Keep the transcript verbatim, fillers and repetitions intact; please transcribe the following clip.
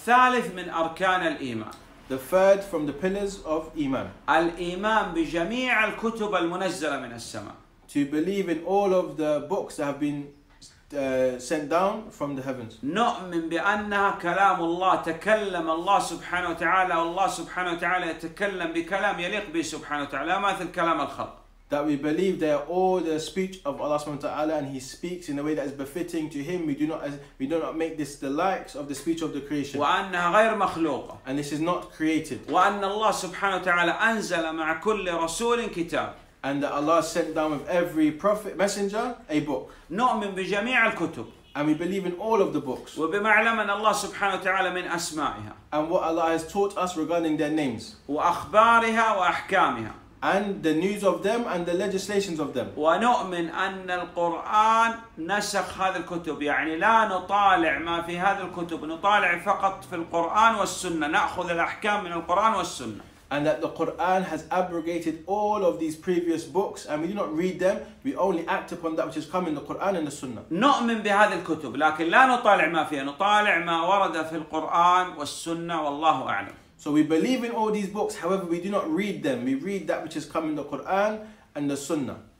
الثالث من أركان الإيمان. The third from the pillars of Iman. الإيمان بجميع الكتب المنزلة من السماء. To believe in all of the books that have been uh, sent down from the heavens. نؤمن بأنها كلام الله، تكلم الله سبحانه وتعالى، والله سبحانه وتعالى يتكلم بكلام يليق به سبحانه وتعالى، ما مثل كلام الخلق. That we believe they are all the speech of Allah subhanahu wa ta'ala, and He speaks in a way that is befitting to Him. We do not we do not make this the likes of the speech of the creation. وأنها غير مخلوقة. And this is not created. وأن الله سبحانه وتعالى أنزل مع كل رسول كتاب. And that Allah sent down with every prophet messenger a book. نؤمن بجميع الكتب. And we believe in all of the books. وبما علمنا الله سبحانه وتعالى من أسمائها. And what Allah has taught us regarding their names. وأخبارها وأحكامها. And the news of them and the legislations of them. ونؤمن أن القرآن نسخ هذه الكتب، يعني لا نطالع ما في هذه الكتب، نطالع فقط في القرآن والسنة، نأخذ الأحكام من القرآن والسنة. And that the Quran has abrogated all of these previous books, and we do not read them, we only act upon that which has come in the Quran and the Sunnah. نؤمن بهذه الكتب لكن لا نطالع ما فيها، نطالع ما ورد في القرآن والسنة والله أعلم. So we believe in all these books, however we do not read them, we read that which has come in the Quran and the Sunnah.